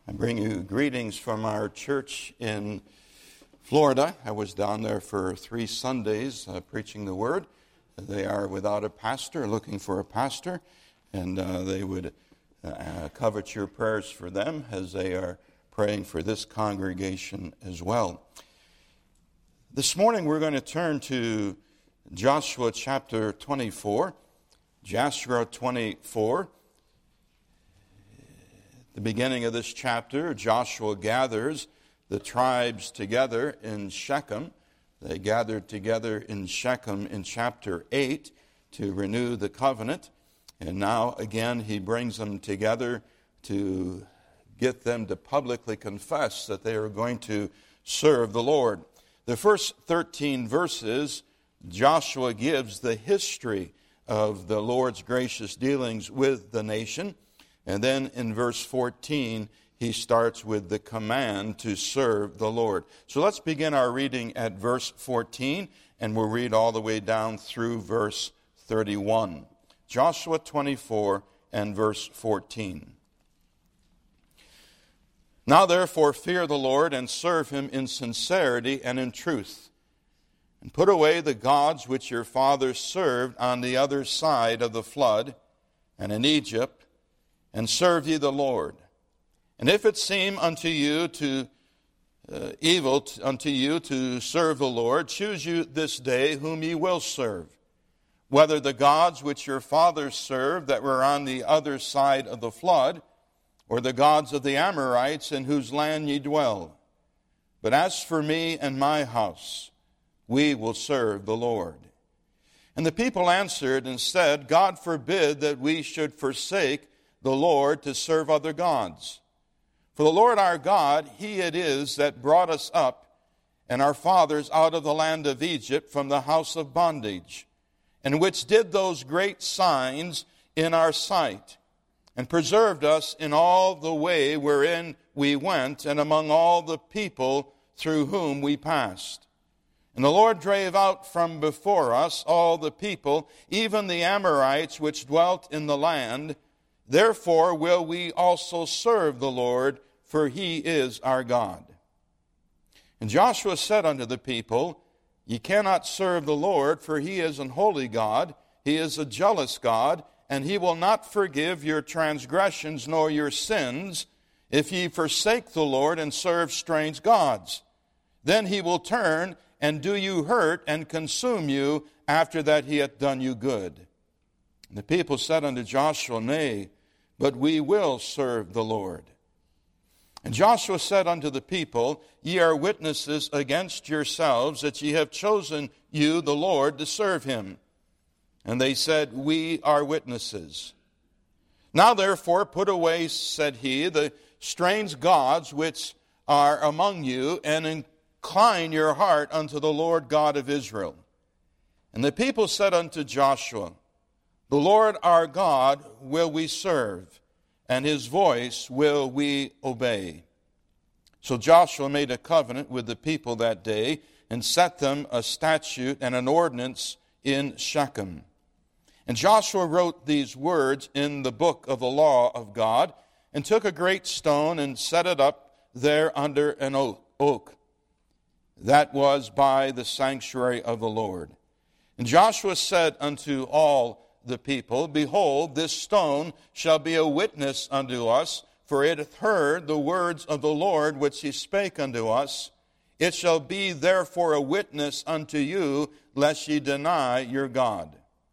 I bring you greetings from our church in Florida. I was down there for 3 Sundays preaching the Word. They are without a pastor, looking for a pastor, and they would covet your prayers for them as they are praying for this congregation as well. This morning we're going to turn to Joshua chapter 24. Joshua 24. The beginning of this chapter, Joshua gathers the tribes together in Shechem. They gathered together in Shechem in chapter 8 to renew the covenant. And now again he brings them together to get them to publicly confess that they are going to serve the Lord. The first 13 verses, Joshua gives the history of the Lord's gracious dealings with the nation. And then in verse 14, he starts with the command to serve the Lord. So let's begin our reading at verse 14, and we'll read all the way down through verse 31. Joshua 24 and verse 14. Now therefore fear the Lord and serve him in sincerity and in truth, and put away the gods which your fathers served on the other side of the flood and in Egypt, and serve ye the Lord. And if it seem unto you to evil unto you to serve the Lord, choose you this day whom ye will serve, whether the gods which your fathers served that were on the other side of the flood, or the gods of the Amorites in whose land ye dwell. But as for me and my house, we will serve the Lord. And the people answered and said, God forbid that we should forsake the Lord to serve other gods. For the Lord our God, he it is that brought us up and our fathers out of the land of Egypt from the house of bondage, and which did those great signs in our sight, and preserved us in all the way wherein we went, and among all the people through whom we passed. And the Lord drave out from before us all the people, even the Amorites which dwelt in the land. Therefore will we also serve the Lord, for he is our God. And Joshua said unto the people, Ye cannot serve the Lord, for he is an holy God. He is a jealous God, and he will not forgive your transgressions nor your sins, if ye forsake the Lord and serve strange gods. Then he will turn and do you hurt and consume you after that he hath done you good. And the people said unto Joshua, Nay, but we will serve the Lord. And Joshua said unto the people, Ye are witnesses against yourselves that ye have chosen you the Lord to serve him. And they said, We are witnesses. Now therefore put away, said he, the strange gods which are among you, and incline your heart unto the Lord God of Israel. And the people said unto Joshua, The Lord our God will we serve, and his voice will we obey. So Joshua made a covenant with the people that day, and set them a statute and an ordinance in Shechem. And Joshua wrote these words in the book of the law of God, and took a great stone and set it up there under an oak. That was by the sanctuary of the Lord. And Joshua said unto all the people, Behold, this stone shall be a witness unto us, for it hath heard the words of the Lord which he spake unto us. It shall be therefore a witness unto you, lest ye deny your God.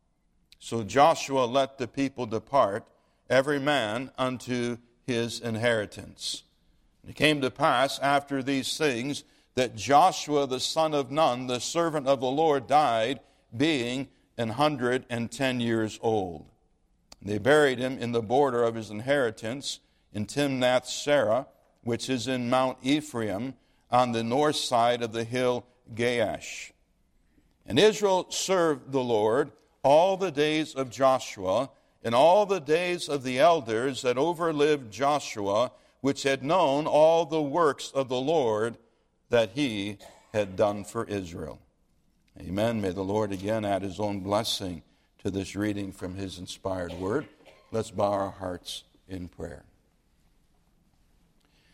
So Joshua let the people depart, every man unto his inheritance. And it came to pass after these things that Joshua the son of Nun, the servant of the Lord, died, being 110 years old. And they buried him in the border of his inheritance in Timnath-Serah, which is in Mount Ephraim, on the north side of the hill Gaash. And Israel served the Lord all the days of Joshua, and all the days of the elders that overlived Joshua, which had known all the works of the Lord that he had done for Israel. Amen. May the Lord again add his own blessing to this reading from his inspired word. Let's bow our hearts in prayer.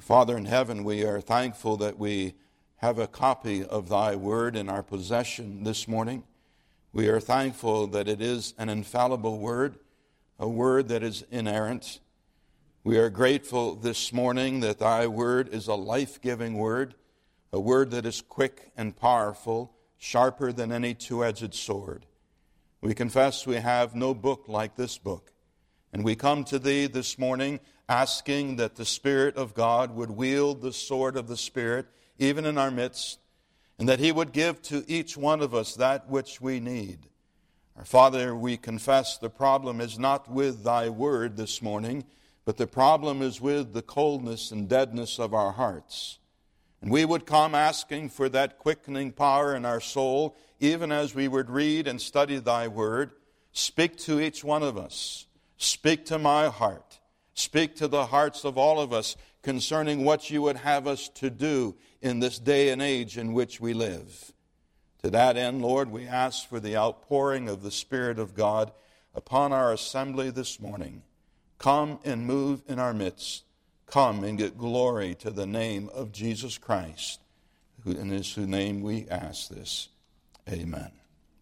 Father in heaven, we are thankful that we have a copy of thy word in our possession this morning. We are thankful that it is an infallible word, a word that is inerrant. We are grateful this morning that thy word is a life-giving word, a word that is quick and powerful, sharper than any two-edged sword. We confess we have no book like this book, and we come to thee this morning asking that the Spirit of God would wield the sword of the Spirit even in our midst, and that he would give to each one of us that which we need. Our Father, we confess the problem is not with thy word this morning, but the problem is with the coldness and deadness of our hearts. And we would come asking for that quickening power in our soul, even as we would read and study thy word. Speak to each one of us. Speak to my heart. Speak to the hearts of all of us concerning what you would have us to do in this day and age in which we live. To that end, Lord, we ask for the outpouring of the Spirit of God upon our assembly this morning. Come and move in our midst. Come and get glory to the name of Jesus Christ, in his name we ask this. Amen.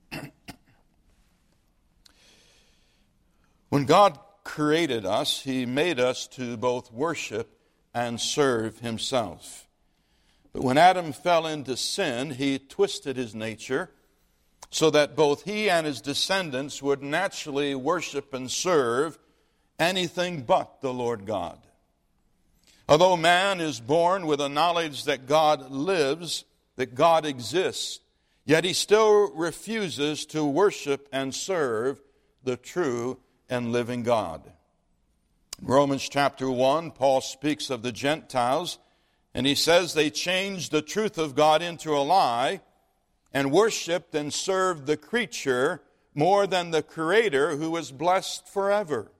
When God created us, he made us to both worship and serve himself. But when Adam fell into sin, he twisted his nature so that both he and his descendants would naturally worship and serve anything but the Lord God. Although man is born with a knowledge that God lives, that God exists, yet he still refuses to worship and serve the true and living God. In Romans chapter 1, Paul speaks of the Gentiles, and he says they changed the truth of God into a lie and worshiped and served the creature more than the Creator who is blessed forever.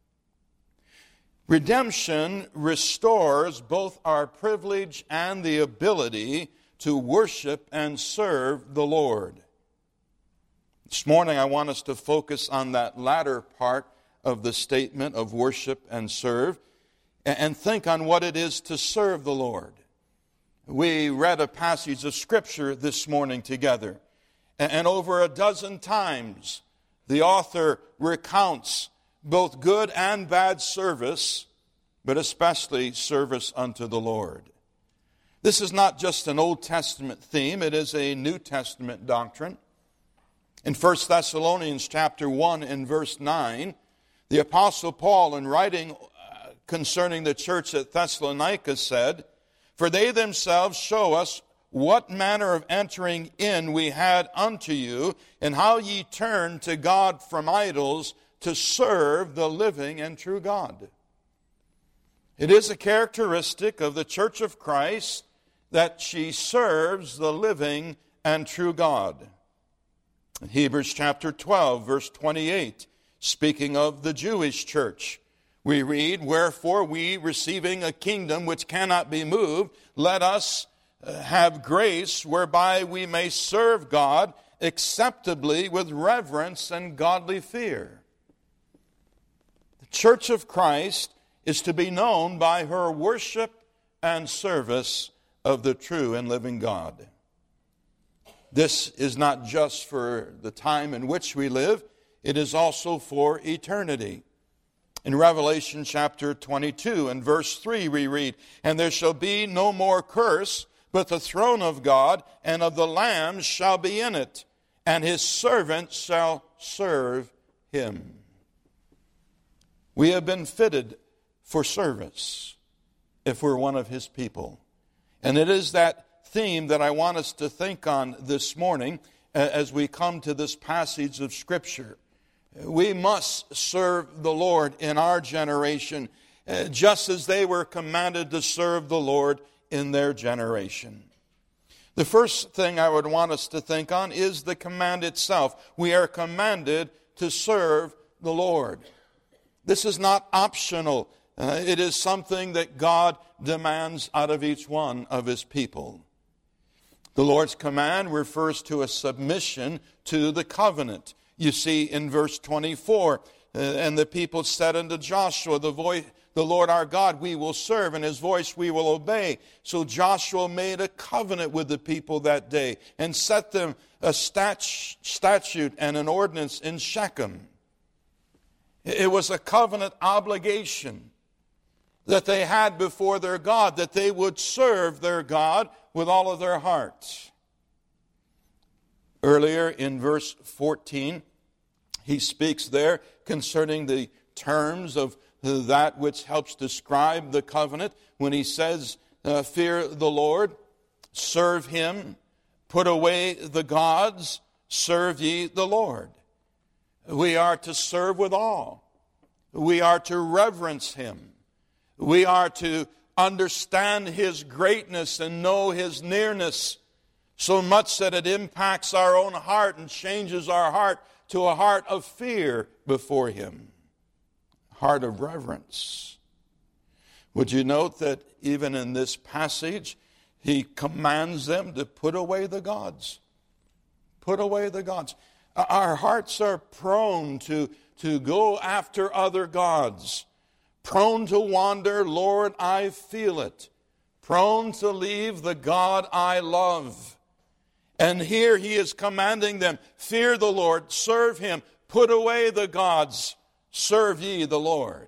Redemption restores both our privilege and the ability to worship and serve the Lord. This morning I want us to focus on that latter part of the statement of worship and serve, and think on what it is to serve the Lord. We read a passage of Scripture this morning together, and over a dozen times the author recounts both good and bad service, but especially service unto the Lord. This is not just an Old Testament theme, it is a New Testament doctrine. In 1 Thessalonians chapter 1 and verse 9, the Apostle Paul, in writing concerning the church at Thessalonica, said, "For they themselves show us what manner of entering in we had unto you, and how ye turned to God from idols to serve the living and true God." It is a characteristic of the church of Christ that she serves the living and true God. In Hebrews chapter 12, verse 28, speaking of the Jewish church, we read, "Wherefore we, receiving a kingdom which cannot be moved, let us have grace whereby we may serve God acceptably with reverence and godly fear." The church of Christ is to be known by her worship and service of the true and living God. This is not just for the time in which we live, it is also for eternity. In Revelation chapter 22 and verse 3 we read, "And there shall be no more curse, but the throne of God and of the Lamb shall be in it, and his servants shall serve him." We have been fitted for service if we're one of his people. And it is that theme that I want us to think on this morning as we come to this passage of Scripture. We must serve the Lord in our generation, just as they were commanded to serve the Lord in their generation. The first thing I would want us to think on is the command itself. We are commanded to serve the Lord. This is not optional. It is something that God demands out of each one of his people. The Lord's command refers to a submission to the covenant. You see in verse 24, "And the people said unto Joshua, the the Lord our God we will serve, and his voice we will obey. So Joshua made a covenant with the people that day and set them a statute and an ordinance in Shechem. It was a covenant obligation that they had before their God, that they would serve their God with all of their hearts. Earlier in verse 14, he speaks there concerning the terms of that which helps describe the covenant when he says, fear the Lord, serve him, put away the gods, serve ye the Lord. We are to serve with awe. We are to reverence him. We are to understand his greatness and know his nearness so much that it impacts our own heart and changes our heart to a heart of fear before him, heart of reverence. Would you note that even in this passage, he commands them to put away the gods. Put away the gods. Our hearts are prone to go after other gods. Prone to wander, Lord, I feel it. Prone to leave the God I love. And here he is commanding them, fear the Lord, serve him, put away the gods, serve ye the Lord.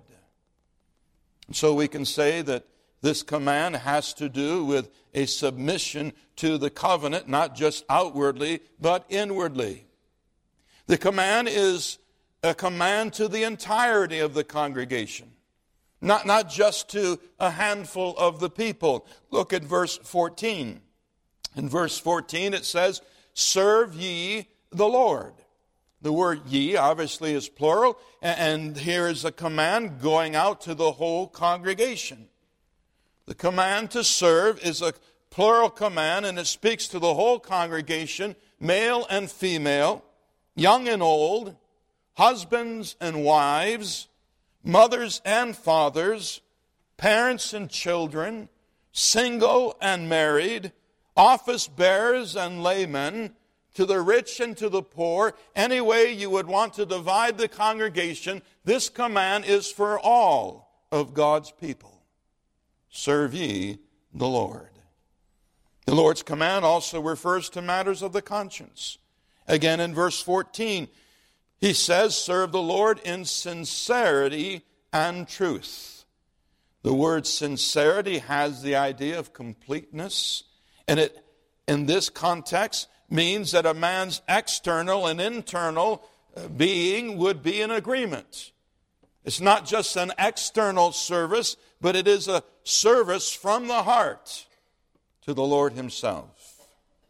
So we can say that this command has to do with a submission to the covenant, not just outwardly, but inwardly. The command is a command to the entirety of the congregation. Not just to a handful of the people. Look at verse 14. In verse 14 it says, serve ye the Lord. The word ye obviously is plural, and here is a command going out to the whole congregation. The command to serve is a plural command, and it speaks to the whole congregation, male and female, young and old, husbands and wives, mothers and fathers, parents and children, single and married, office bearers and laymen, to the rich and to the poor. Any way you would want to divide the congregation, this command is for all of God's people. Serve ye the Lord. The Lord's command also refers to matters of the conscience. Again in verse 14, he says, serve the Lord in sincerity and truth. The word sincerity has the idea of completeness, and it, in this context, means that a man's external and internal being would be in agreement. It's not just an external service, but it is a service from the heart to the Lord himself.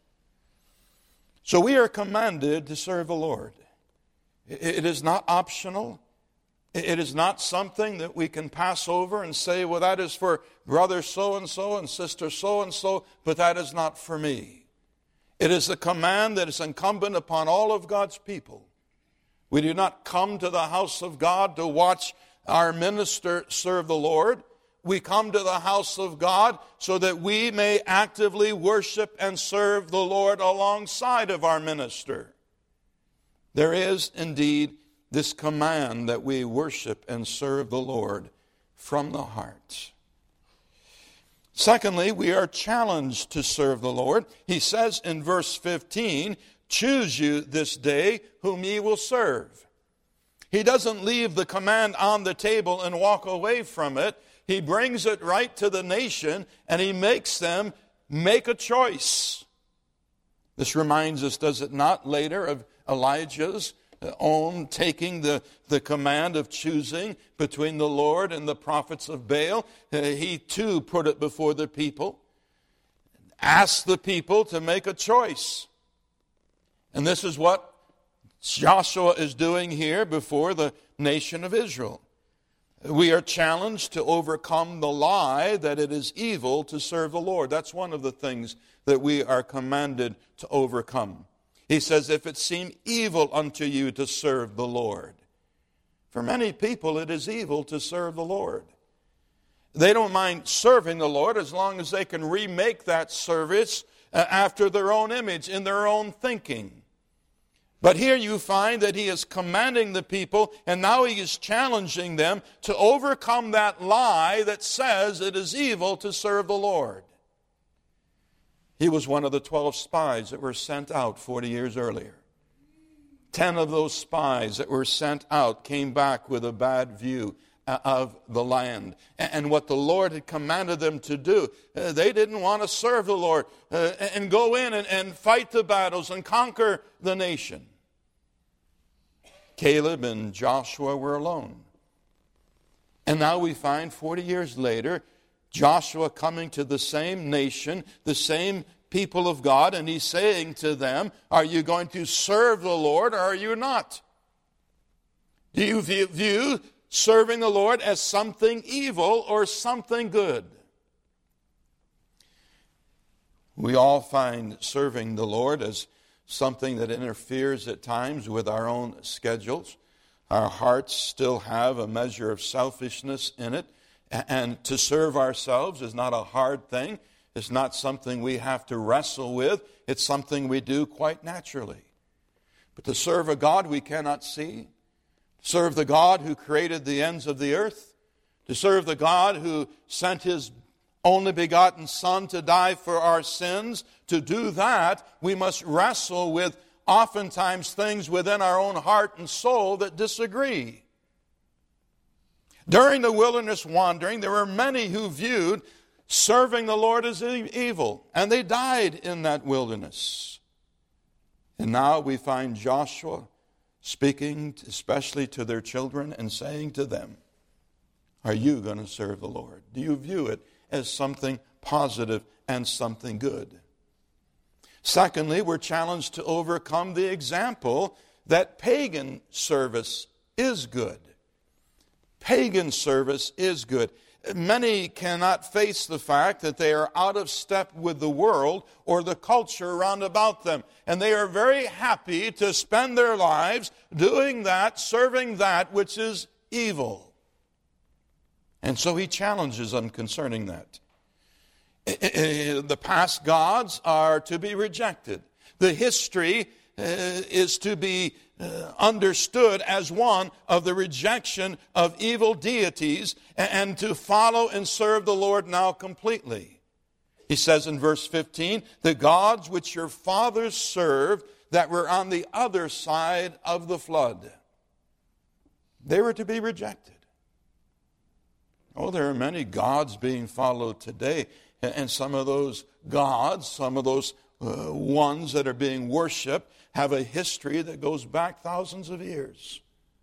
So we are commanded to serve the Lord. It is not optional. It is not something that we can pass over and say, well, that is for brother so-and-so and sister so-and-so, but that is not for me. It is a command that is incumbent upon all of God's people. We do not come to the house of God to watch our minister serve the Lord. We come to the house of God so that we may actively worship and serve the Lord alongside of our minister. There is indeed this command that we worship and serve the Lord from the heart. Secondly, we are challenged to serve the Lord. He says in verse 15, choose you this day whom ye will serve. He doesn't leave the command on the table and walk away from it. He brings it right to the nation, and he makes them make a choice. This reminds us, does it not, later of Elijah's own taking the command of choosing between the Lord and the prophets of Baal. He too put it before the people, asked the people to make a choice. And this is what Joshua is doing here before the nation of Israel. We are challenged to overcome the lie that it is evil to serve the Lord. That's one of the things that we are commanded to overcome. He says, if it seem evil unto you to serve the Lord. For many people, it is evil to serve the Lord. They don't mind serving the Lord as long as they can remake that service after their own image, in their own thinking. But here you find that he is commanding the people, and now he is challenging them to overcome that lie that says it is evil to serve the Lord. He was one of the 12 spies that were sent out 40 years earlier. 10 of those spies that were sent out came back with a bad view of the land and what the Lord had commanded them to do. They didn't want to serve the Lord and go in and fight the battles and conquer the nation. Caleb and Joshua were alone. And now we find 40 years later, Joshua coming to the same nation, the same people of God, and he's saying to them, are you going to serve the Lord or are you not? Do you view serving the Lord as something evil or something good? We all find serving the Lord as something that interferes at times with our own schedules. Our hearts still have a measure of selfishness in it, and to serve ourselves is not a hard thing. It's not something we have to wrestle with. It's something we do quite naturally. But to serve a God we cannot see, serve the God who created the ends of the earth, to serve the God who sent his only begotten Son to die for our sins, to do that, we must wrestle with oftentimes things within our own heart and soul that disagree. During the wilderness wandering, there were many who viewed serving the Lord as evil, and they died in that wilderness. And now we find Joshua speaking especially to their children and saying to them, are you going to serve the Lord? Do you view it as something positive and something good? Secondly, we're challenged to overcome the example that pagan service is good. Pagan service is good. Many cannot face the fact that they are out of step with the world or the culture around about them. And they are very happy to spend their lives doing that, serving that which is evil. And so he challenges them concerning that. The past gods are to be rejected. The history is to be understood as one of the rejection of evil deities and to follow and serve the Lord now completely. He says in verse 15, the gods which your fathers served that were on the other side of the flood. They were to be rejected. Oh, there are many gods being followed today. And some of those gods, some of those ones that are being worshipped have a history that goes back thousands of years.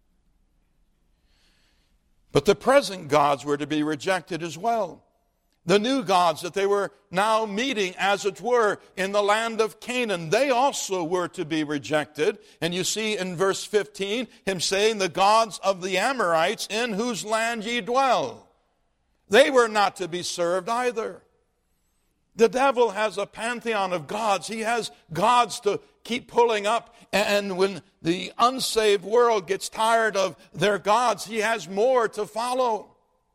But the present gods were to be rejected as well. The new gods that they were now meeting, as it were, in the land of Canaan, they also were to be rejected. And you see in verse 15, him saying, the gods of the Amorites in whose land ye dwell. They were not to be served either. The devil has a pantheon of gods. He has gods to keep pulling up. And when the unsaved world gets tired of their gods, he has more to follow.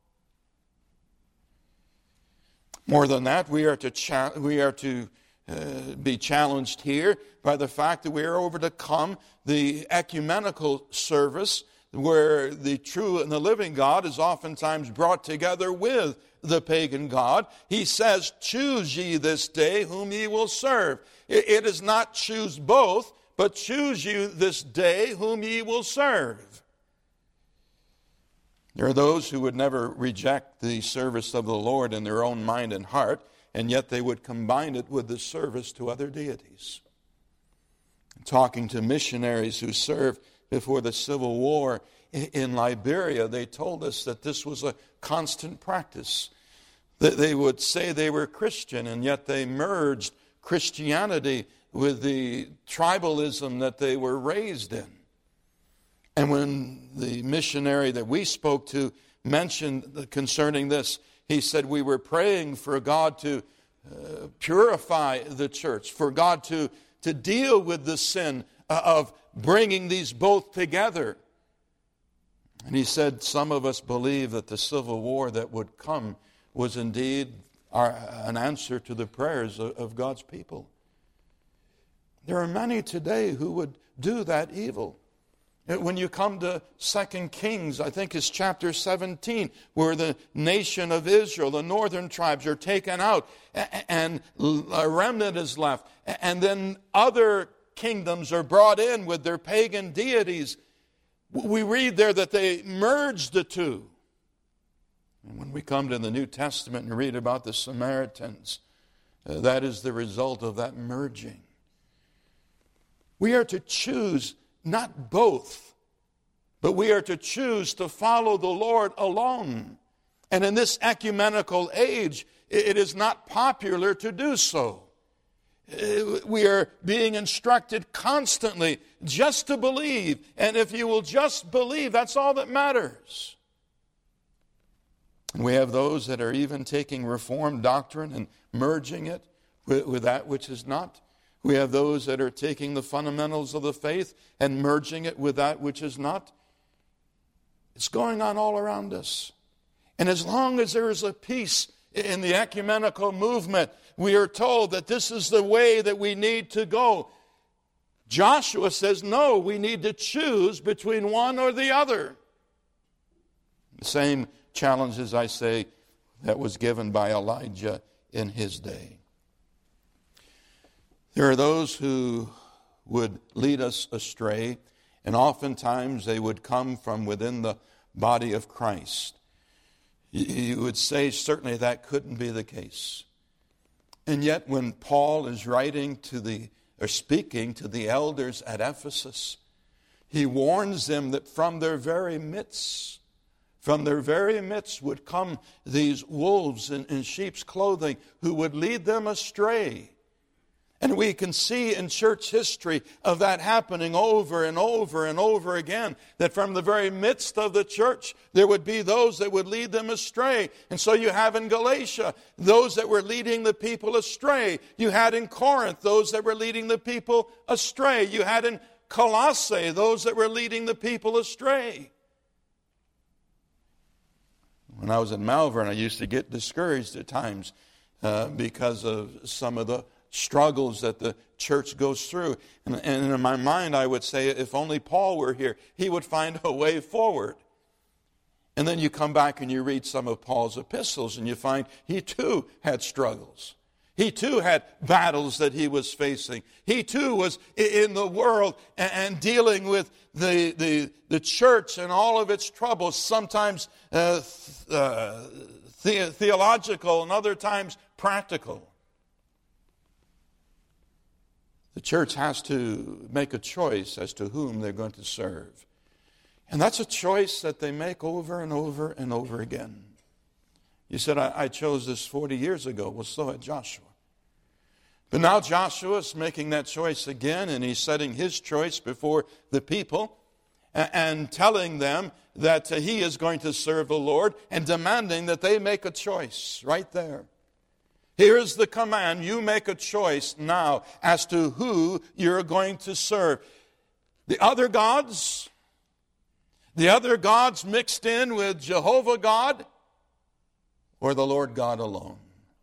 More than that, we are to be challenged here by the fact that we are overcome the ecumenical service where the true and the living God is oftentimes brought together with the pagan god. He says, choose ye this day whom ye will serve. It is not choose both, but choose you this day whom ye will serve. There are those who would never reject the service of the Lord in their own mind and heart, and yet they would combine it with the service to other deities. Talking to missionaries who served before the Civil War in Liberia, they told us that this was a constant practice. That they would say they were Christian, and yet they merged Christianity with the tribalism that they were raised in. And when the missionary that we spoke to mentioned concerning this, he said, we were praying for God to purify the church, for God to deal with the sin of bringing these both together. And he said, some of us believe that the civil war that would come was indeed an answer to the prayers of God's people. There are many today who would do that evil. When you come to 2 Kings, I think it's chapter 17, where the nation of Israel, the northern tribes, are taken out and a remnant is left. And then other kingdoms are brought in with their pagan deities. We read there that they merged the two. And when we come to the New Testament and read about the Samaritans, that is the result of that merging. We are to choose not both, but we are to choose to follow the Lord alone. And in this ecumenical age, it is not popular to do so. We are being instructed constantly just to believe. And if you will just believe, that's all that matters. And we have those that are even taking Reformed doctrine and merging it with that which is not. We have those that are taking the fundamentals of the faith and merging it with that which is not. It's going on all around us. And as long as there is a peace in the ecumenical movement, we are told that this is the way that we need to go. Joshua says, no, we need to choose between one or the other. The same challenge, as I say, that was given by Elijah in his day. There are those who would lead us astray, and oftentimes they would come from within the body of Christ. You would say certainly that couldn't be the case. And yet when Paul is writing speaking to the elders at Ephesus, he warns them that from their very midst would come these wolves in sheep's clothing who would lead them astray. And we can see in church history of that happening over and over and over again, that from the very midst of the church, there would be those that would lead them astray. And so you have in Galatia, those that were leading the people astray. You had in Corinth, those that were leading the people astray. You had in Colossae, those that were leading the people astray. When I was in Malvern, I used to get discouraged at times because of some of the struggles that the church goes through. And in my mind, I would say, if only Paul were here, he would find a way forward. And then you come back and you read some of Paul's epistles, and you find he too had struggles. He too had battles that he was facing. He too was in the world and dealing with the church and all of its troubles, sometimes theological and other times practical. The church has to make a choice as to whom they're going to serve. And that's a choice that they make over and over and over again. You said, I chose this 40 years ago. Well, so had Joshua. But now Joshua is making that choice again, and he's setting his choice before the people and telling them that he is going to serve the Lord and demanding that they make a choice right there. Here is the command. You make a choice now as to who you're going to serve. The other gods mixed in with Jehovah God, or the Lord God alone.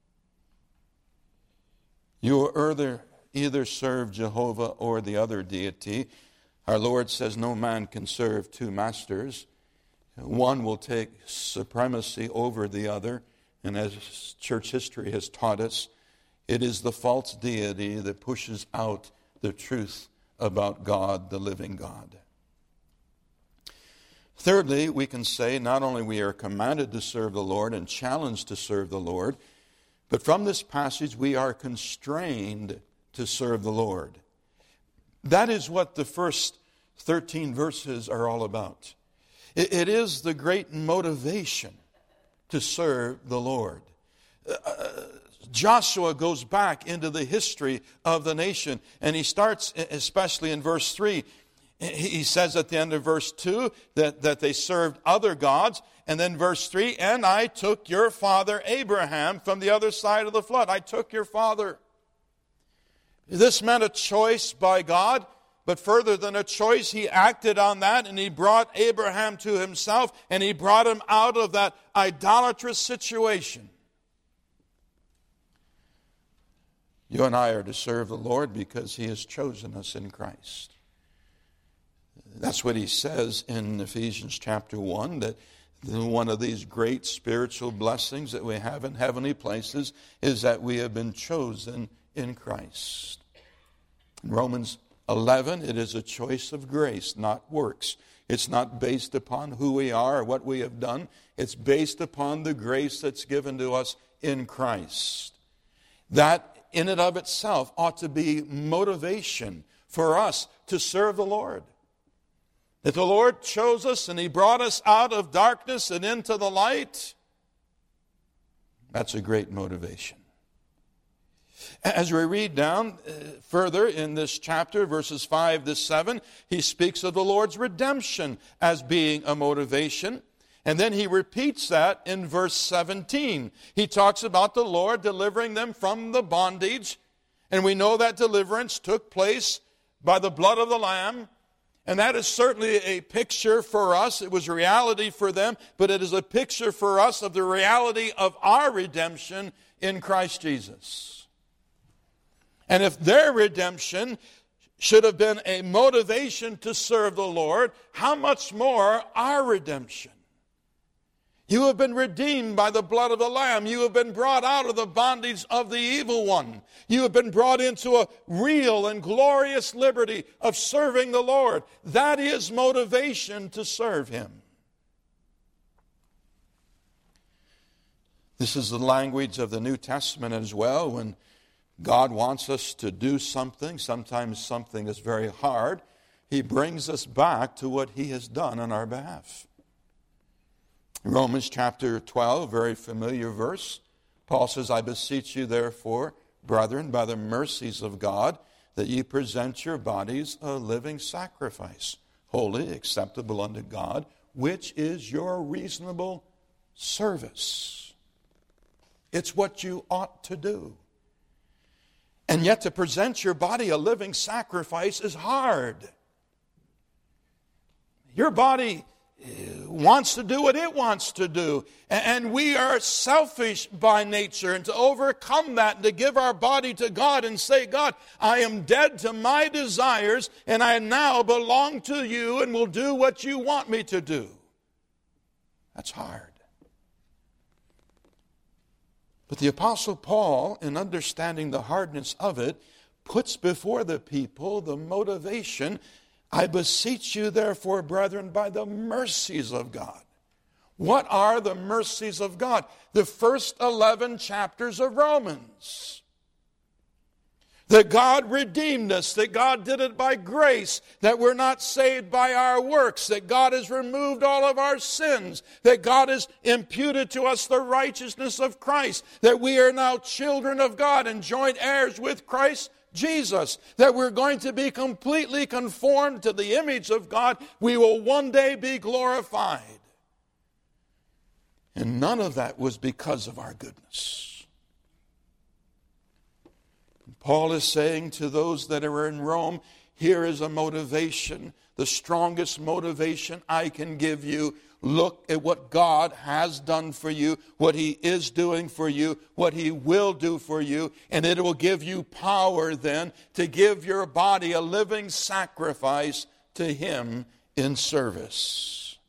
You will either serve Jehovah or the other deity. Our Lord says no man can serve two masters. One will take supremacy over the other. And as church history has taught us, it is the false deity that pushes out the truth about God, the living God. Thirdly, we can say not only we are commanded to serve the Lord and challenged to serve the Lord, but from this passage we are constrained to serve the Lord. That is what the first 13 verses are all about. It is the great motivation to serve the Lord. Joshua goes back into the history of the nation, and he starts, especially in verse 3, he says at the end of verse 2 that they served other gods, and then verse 3, and I took your father Abraham from the other side of the flood. I took your father. This meant a choice by God. But further than a choice, he acted on that, and he brought Abraham to himself, and he brought him out of that idolatrous situation. You and I are to serve the Lord because He has chosen us in Christ. That's what he says in Ephesians chapter 1, that one of these great spiritual blessings that we have in heavenly places is that we have been chosen in Christ. In Romans 11, it is a choice of grace, not works. It's not based upon who we are or what we have done. It's based upon the grace that's given to us in Christ. That in and of itself ought to be motivation for us to serve the Lord. That the Lord chose us and He brought us out of darkness and into the light. That's a great motivation. As we read down further in this chapter, verses 5 to 7, he speaks of the Lord's redemption as being a motivation. And then he repeats that in verse 17. He talks about the Lord delivering them from the bondage. And we know that deliverance took place by the blood of the Lamb. And that is certainly a picture for us. It was reality for them, but it is a picture for us of the reality of our redemption in Christ Jesus. And if their redemption should have been a motivation to serve the Lord, how much more our redemption? You have been redeemed by the blood of the Lamb. You have been brought out of the bondage of the evil one. You have been brought into a real and glorious liberty of serving the Lord. That is motivation to serve Him. This is the language of the New Testament as well. When God wants us to do something, sometimes something is very hard, He brings us back to what He has done on our behalf. Romans chapter 12, very familiar verse. Paul says, I beseech you therefore, brethren, by the mercies of God, that ye present your bodies a living sacrifice, holy, acceptable unto God, which is your reasonable service. It's what you ought to do. And yet to present your body a living sacrifice is hard. Your body wants to do what it wants to do. And we are selfish by nature. And to overcome that and to give our body to God and say, God, I am dead to my desires and I now belong to you and will do what you want me to do. That's hard. But the Apostle Paul, in understanding the hardness of it, puts before the people the motivation, I beseech you, therefore, brethren, by the mercies of God. What are the mercies of God? The first 11 chapters of Romans. That God redeemed us, that God did it by grace, that we're not saved by our works, that God has removed all of our sins, that God has imputed to us the righteousness of Christ, that we are now children of God and joint heirs with Christ Jesus, that we're going to be completely conformed to the image of God. We will one day be glorified. And none of that was because of our goodness. Paul is saying to those that are in Rome, here is a motivation, the strongest motivation I can give you. Look at what God has done for you, what He is doing for you, what He will do for you, and it will give you power then to give your body a living sacrifice to Him in service.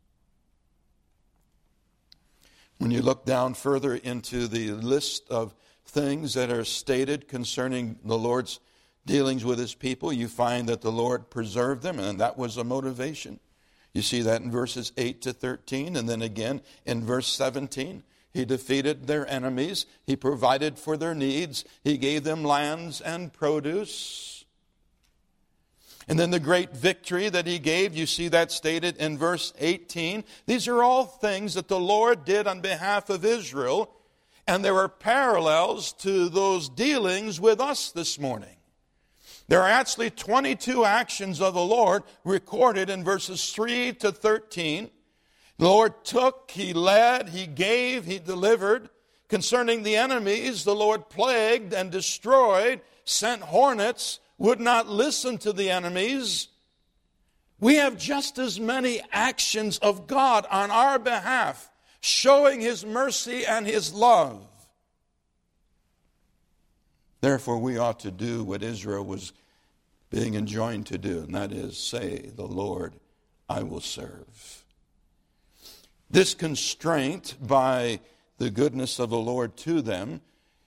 When you look down further into the list of things that are stated concerning the Lord's dealings with His people, you find that the Lord preserved them, and that was a motivation. You see that in verses 8 to 13, and then again in verse 17. He defeated their enemies. He provided for their needs. He gave them lands and produce. And then the great victory that He gave, you see that stated in verse 18. These are all things that the Lord did on behalf of Israel, and there are parallels to those dealings with us this morning. There are actually 22 actions of the Lord recorded in verses 3 to 13. The Lord took, He led, He gave, He delivered. Concerning the enemies, the Lord plagued and destroyed, sent hornets, would not listen to the enemies. We have just as many actions of God on our behalf, showing His mercy and His love. Therefore, we ought to do what Israel was being enjoined to do, and that is say, the Lord I will serve. This constraint by the goodness of the Lord to them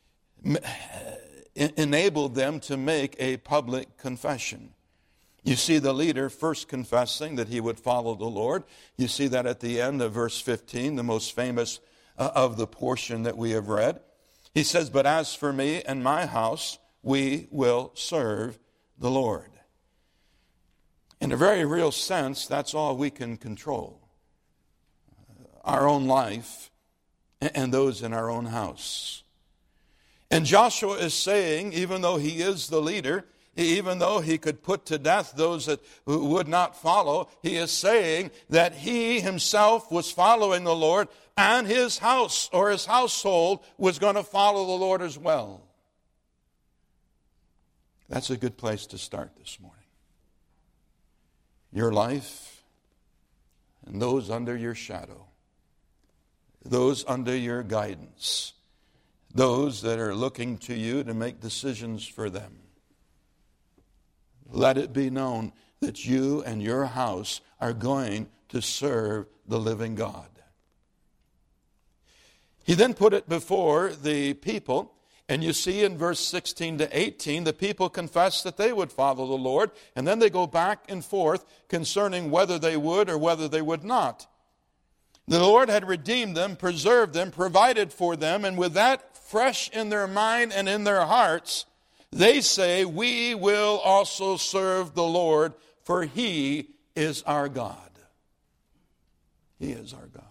enabled them to make a public confession. You see the leader first confessing that he would follow the Lord. You see that at the end of verse 15, the most famous of the portion that we have read. He says, but as for me and my house, we will serve the Lord. In a very real sense, that's all we can control. Our own life and those in our own house. And Joshua is saying, even though he is the leader, even though he could put to death those that would not follow, he is saying that he himself was following the Lord, and his house or his household was going to follow the Lord as well. That's a good place to start this morning. Your life and those under your shadow, those under your guidance, those that are looking to you to make decisions for them. Let it be known that you and your house are going to serve the living God. He then put it before the people, and you see in verse 16 to 18, the people confess that they would follow the Lord, and then they go back and forth concerning whether they would or whether they would not. The Lord had redeemed them, preserved them, provided for them, and with that fresh in their mind and in their hearts, they say, we will also serve the Lord, for He is our God. He is our God.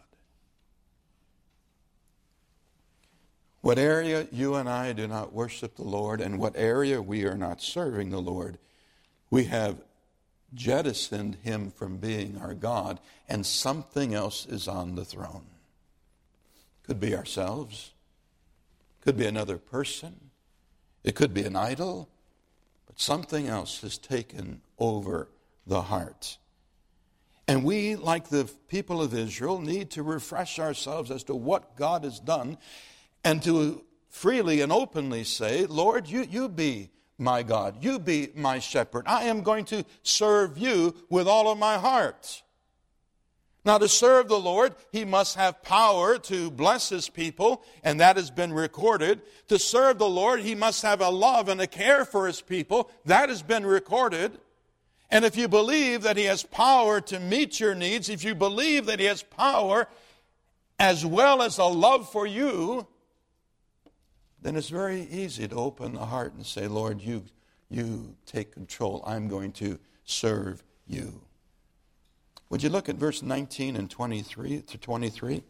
What area you and I do not worship the Lord, and what area we are not serving the Lord, we have jettisoned Him from being our God, and something else is on the throne. Could be ourselves. Could be another person. It could be an idol. But something else has taken over the heart. And we, like the people of Israel, need to refresh ourselves as to what God has done, and to freely and openly say, Lord, you be my God. You be my shepherd. I am going to serve you with all of my heart. Now, to serve the Lord, He must have power to bless His people, and that has been recorded. To serve the Lord, He must have a love and a care for His people. That has been recorded. And if you believe that He has power to meet your needs, if you believe that He has power as well as a love for you, then it's very easy to open the heart and say, Lord, you take control. I'm going to serve you. Would you look at verse 19 and 23 to 23?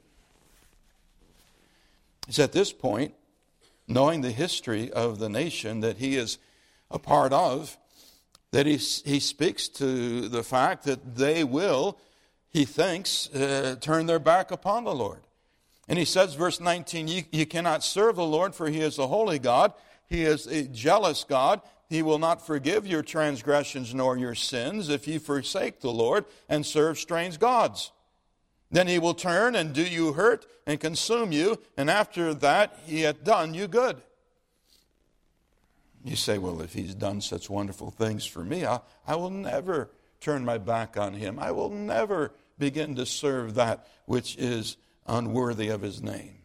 It's at this point, knowing the history of the nation that he is a part of, that he speaks to the fact that they will, he thinks, turn their back upon the Lord. And he says, verse 19, you cannot serve the Lord, for He is a holy God. He is a jealous God. He will not forgive your transgressions nor your sins if you forsake the Lord and serve strange gods. Then He will turn and do you hurt and consume you, and after that He hath done you good. You say, well, if He's done such wonderful things for me, I will never turn my back on Him. I will never begin to serve that which is unworthy of His name.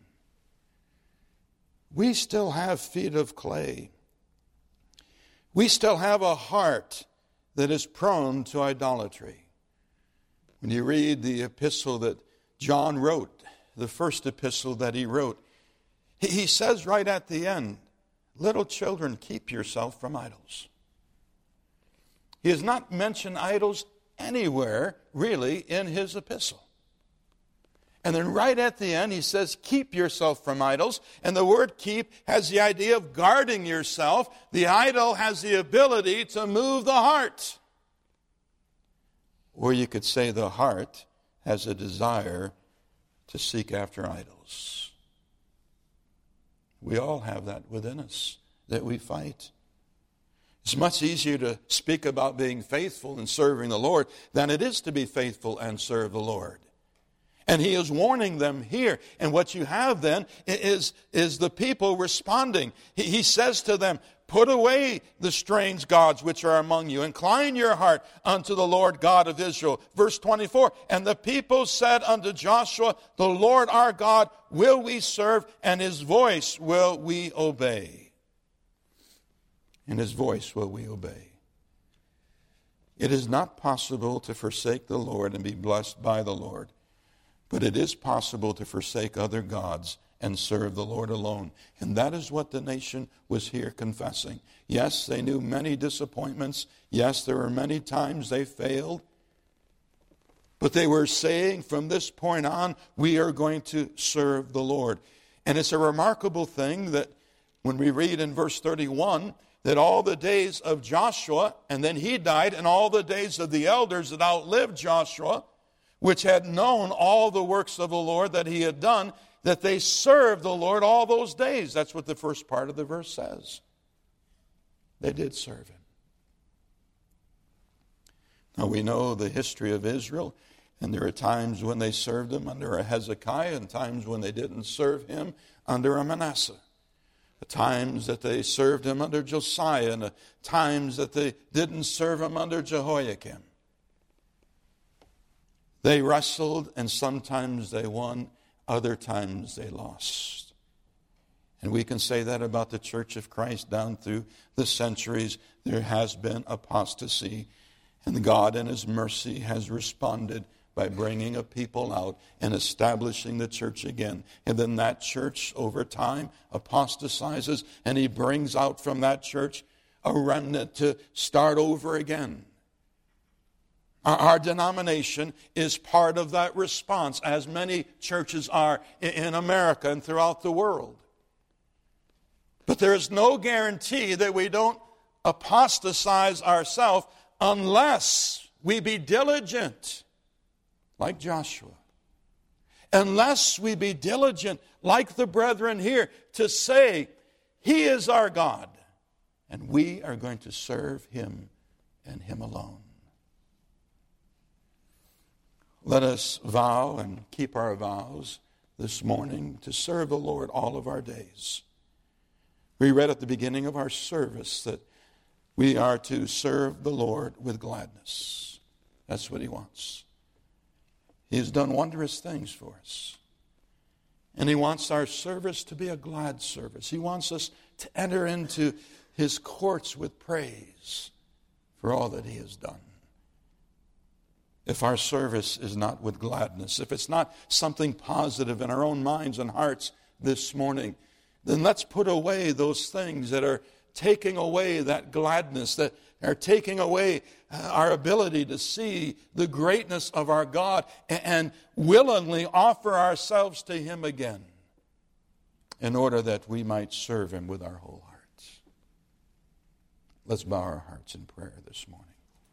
We still have feet of clay. We still have a heart that is prone to idolatry. When you read the epistle that John wrote, the first epistle that he wrote, he says right at the end, little children, keep yourself from idols. He has not mentioned idols anywhere, really, in his epistle. And then right at the end, he says, keep yourself from idols. And the word keep has the idea of guarding yourself. The idol has the ability to move the heart. Or you could say the heart has a desire to seek after idols. We all have that within us, that we fight. It's much easier to speak about being faithful and serving the Lord than it is to be faithful and serve the Lord. And he is warning them here. And what you have then is the people responding. He says to them, Put away the strange gods which are among you. Incline your heart unto the Lord God of Israel. Verse 24, and the people said unto Joshua, the Lord our God will we serve, and his voice will we obey. And his voice will we obey. It is not possible to forsake the Lord and be blessed by the Lord, but it is possible to forsake other gods and serve the Lord alone. And that is what the nation was here confessing. Yes, they knew many disappointments. Yes, there were many times they failed. But they were saying from this point on, we are going to serve the Lord. And it's a remarkable thing that when we read in verse 31, that all the days of Joshua, and then he died, and all the days of the elders that outlived Joshua, which had known all the works of the Lord that he had done, that they served the Lord all those days. That's what the first part of the verse says. They did serve him. Now we know the history of Israel, and there are times when they served him under a Hezekiah, and times when they didn't serve him under a Manasseh. The times that they served him under Josiah, and the times that they didn't serve him under Jehoiakim. They wrestled, and sometimes they won, other times they lost. And we can say that about the Church of Christ down through the centuries. There has been apostasy, and God in his mercy has responded by bringing a people out and establishing the church again. And then that church over time apostatizes, and he brings out from that church a remnant to start over again. Our denomination is part of that response, as many churches are in America and throughout the world. But there is no guarantee that we don't apostatize ourselves unless we be diligent, like Joshua. Unless we be diligent, like the brethren here, to say, he is our God, and we are going to serve him and him alone. Let us vow and keep our vows this morning to serve the Lord all of our days. We read at the beginning of our service that we are to serve the Lord with gladness. That's what he wants. He has done wondrous things for us. And he wants our service to be a glad service. He wants us to enter into his courts with praise for all that he has done. If our service is not with gladness, if it's not something positive in our own minds and hearts this morning, then let's put away those things that are taking away that gladness, that are taking away our ability to see the greatness of our God and willingly offer ourselves to him again in order that we might serve him with our whole hearts. Let's bow our hearts in prayer this morning.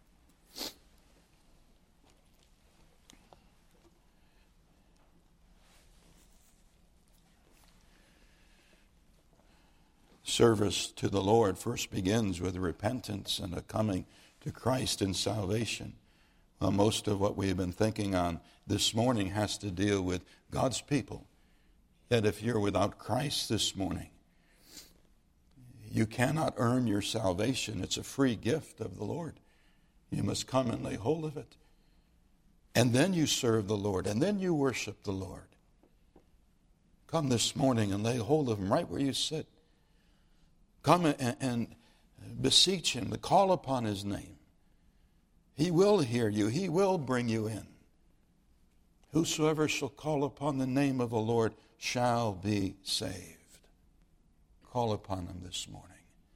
Service to the Lord first begins with repentance and a coming to Christ in salvation. Well, most of what we've been thinking on this morning has to deal with God's people. Yet if you're without Christ this morning, you cannot earn your salvation. It's a free gift of the Lord. You must come and lay hold of it. And then you serve the Lord, and then you worship the Lord. Come this morning and lay hold of him right where you sit. Come and beseech him to call upon his name. He will hear you. He will bring you in. Whosoever shall call upon the name of the Lord shall be saved. Call upon him this morning.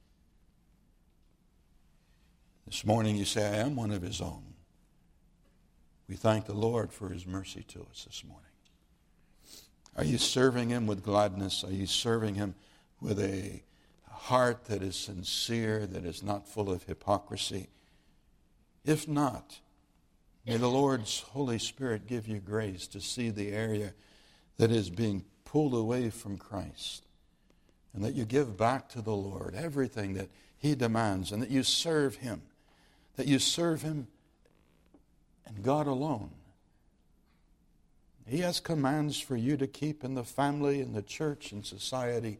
This morning you say, I am one of his own. We thank the Lord for his mercy to us this morning. Are you serving him with gladness? Are you serving him with a heart that is sincere, that is not full of hypocrisy? If not, may the Lord's Holy Spirit give you grace to see the area that is being pulled away from Christ, and that you give back to the Lord everything that he demands, and that you serve him and God alone. He has commands for you to keep in the family, in the church, in society,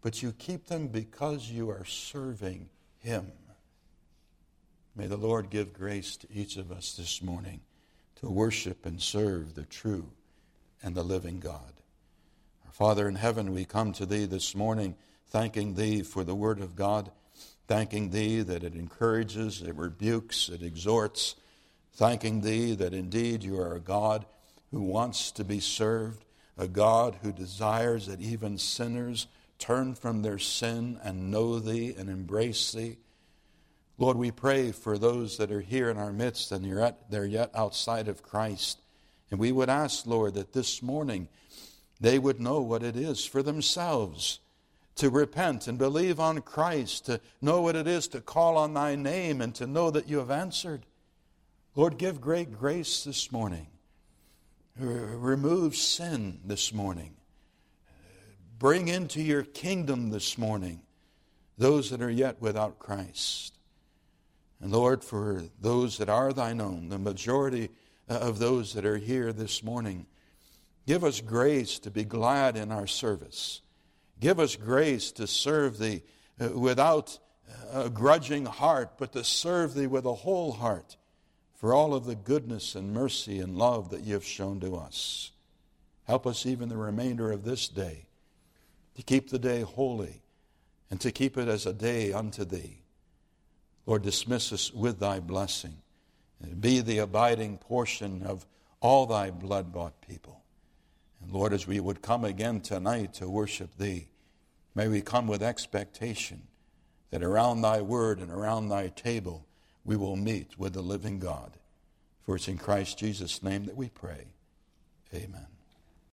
but you keep them because you are serving him. May the Lord give grace to each of us this morning to worship and serve the true and the living God. Our Father in heaven, we come to thee this morning thanking thee for the word of God, thanking thee that it encourages, it rebukes, it exhorts, thanking thee that indeed you are a God who wants to be served, a God who desires that even sinners turn from their sin and know thee and embrace thee. Lord, we pray for those that are here in our midst and they're yet outside of Christ. And we would ask, Lord, that this morning they would know what it is for themselves to repent and believe on Christ, to know what it is to call on thy name and to know that you have answered. Lord, give great grace this morning. Remove sin this morning. Bring into your kingdom this morning those that are yet without Christ. And Lord, for those that are thine own, the majority of those that are here this morning, give us grace to be glad in our service. Give us grace to serve thee without a grudging heart, but to serve thee with a whole heart for all of the goodness and mercy and love that you have shown to us. Help us even the remainder of this day to keep the day holy and to keep it as a day unto thee. Lord, dismiss us with thy blessing and be the abiding portion of all thy blood-bought people. And Lord, as we would come again tonight to worship thee, may we come with expectation that around thy word and around thy table we will meet with the living God. For it's in Christ Jesus' name that we pray. Amen.